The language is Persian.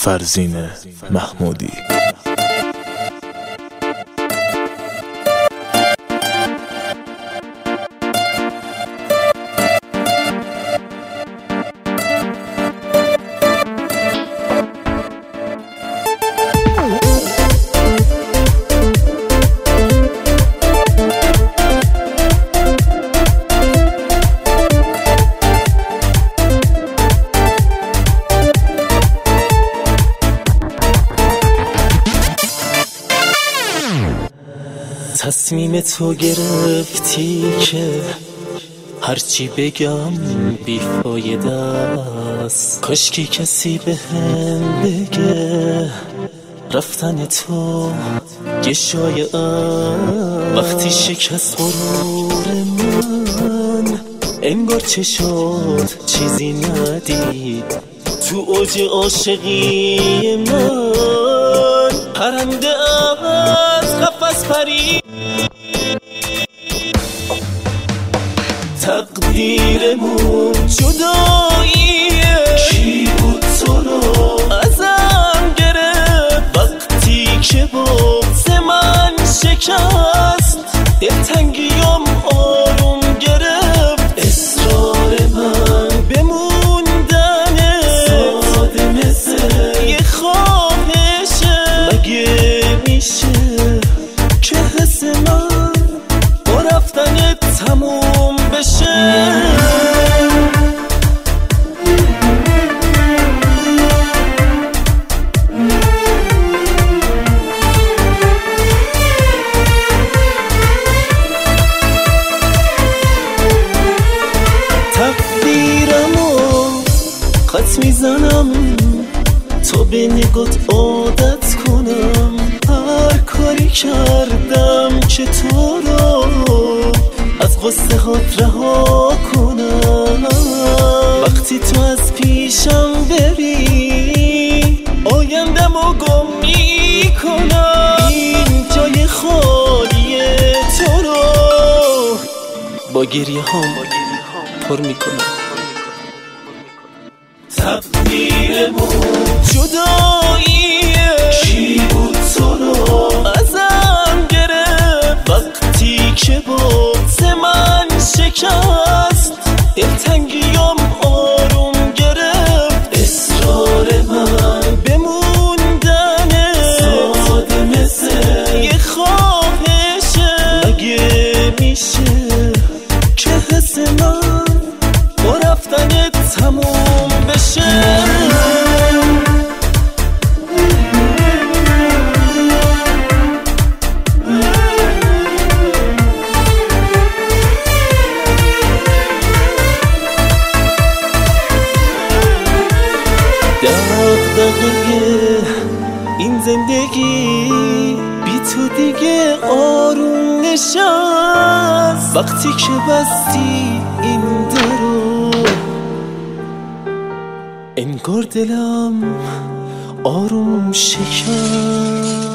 فرزین محمودی. تصمیم تو گرفتی که هرچی بگم بیفایده است. کاشکی کسی به هم بگه رفتن تو یه شایعه است. وقتی شکست غرور من انگار چشات چیزی ندید. تو اوج عاشقی من پرنده از قفس پرید. تقدیرمون جداییه، کی بود تو رو ازم گرفت وقتی که بغض من شکست. دلتنگیام آروم گرفت، اصرار من بموندنه ساده مثل یه خواهشه. مگه میشه که حس من با رفتنت تموم بشه؟ تقدیرمو خط میزنم تا به نگات عادت کنم. هر کاری کردم که تو رو از غصه هات رها کنم. وقتی تو از پیشم بری آیندمو گم میکنم. این جای خالیه تو رو با گریه هام پر میکنم. تقدیرمون جداییه، کی بود تو رو ازم گرفت وقتی که بغض من شکست. دلتنگیام آروم گرفت، اصرار من بموندنه ساده مثل یه خواهشه. مگه میشه که حس من با رفتنت تموم بشه؟ دغدغه این زندگی بی تو دیگه آروم نشست. وقتی که بستی این درو انگار دلم آروم شکست.